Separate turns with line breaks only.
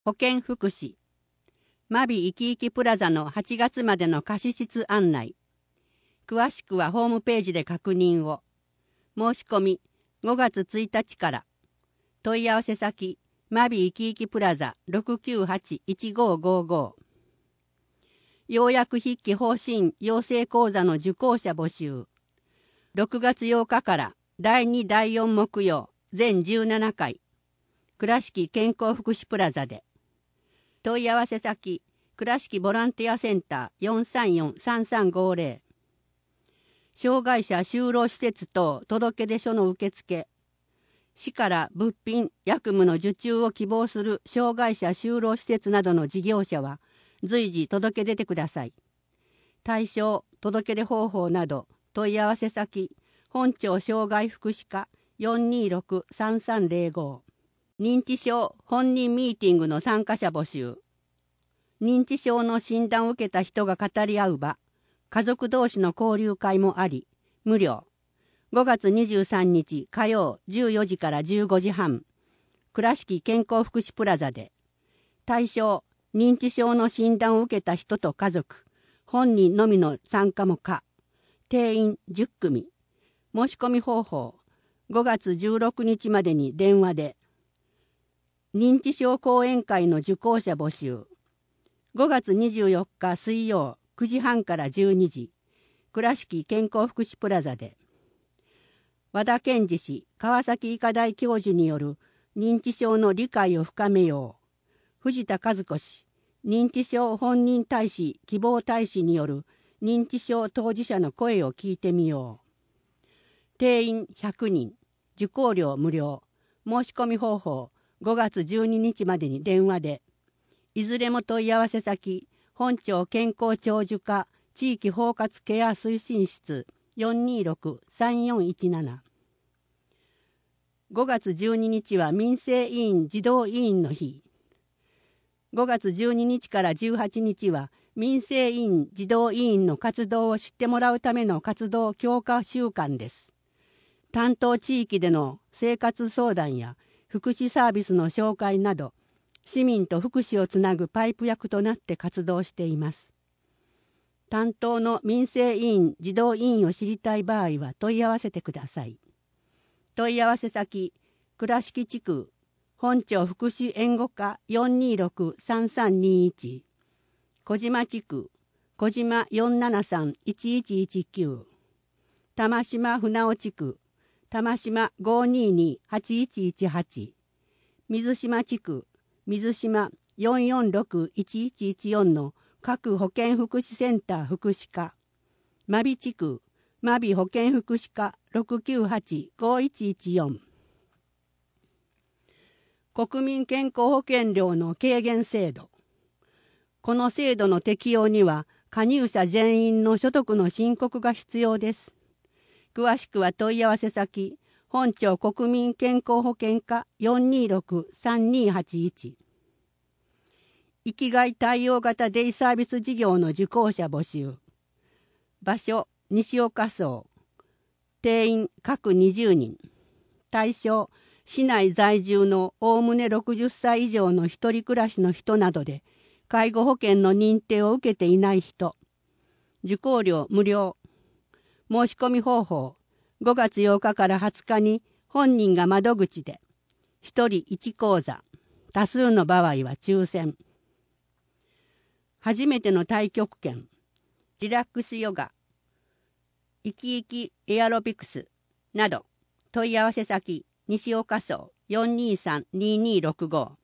保健福祉マビいきいきプラザの8月までの貸室案内。詳しくはホームページで確認を。申し込み5月1日から。問い合わせ先マビいきいきプラザ 698-1555。要約筆記方針養成講座の受講者募集。6月8日から第2第4木曜全17回。倉敷健康福祉プラザで。問い合わせ先倉敷ボランティアセンター 434-3350。障害者就労施設等届出書の受付。市から物品薬務の受注を希望する障害者就労施設などの事業者は随時届け出てください。対象届け出方法など問い合わせ先本庁障害福祉課 426-3305。認知症本人ミーティングの参加者募集。認知症の診断を受けた人が語り合う場、家族同士の交流会もあり、無料。5月23日火曜14時から15時半、倉敷健康福祉プラザで。対象、認知症の診断を受けた人と家族、本人のみの参加も可。定員10組。申し込み方法、5月16日までに電話で。認知症講演会の受講者募集。5月24日水曜9時半から12時、倉敷健康福祉プラザで。和田健二氏、川崎医科大教授による認知症の理解を深めよう。藤田和子氏、認知症本人大使希望大使による認知症当事者の声を聞いてみよう。定員100人、受講料無料。申し込み方法、5月12日までに電話で。いずれも問い合わせ先、本庁健康長寿課地域包括ケア推進室 426-3417。5月12日は民生委員児童委員の日。5月12日から18日は民生委員児童委員の活動を知ってもらうための活動強化週間です。担当地域での生活相談や福祉サービスの紹介など、市民と福祉をつなぐパイプ役となって活動しています。担当の民生委員児童委員を知りたい場合は問い合わせてください。問い合わせ先、倉敷地区本庁福祉援護課 426-3321。小島地区小島 473-1119。玉島船尾地区玉島 522-8118。水島地区水島 446-1114 の各保健福祉センター福祉課。真備地区真備保健福祉課 698-5114。国民健康保険料の軽減制度。この制度の適用には加入者全員の所得の申告が必要です。詳しくは問い合わせ先本庁国民健康保険課 426-3281。生きがい対応型デイサービス事業の受講者募集。場所西岡荘。定員各20人。対象市内在住のおおむね60歳以上の一人暮らしの人などで介護保険の認定を受けていない人。受講料無料。申し込み方法、5月8日から20日に本人が窓口で、1人1講座、多数の場合は抽選。初めての太極拳、リラックスヨガ、生き生きエアロビクスなど、問い合わせ先、西岡荘 423-2265。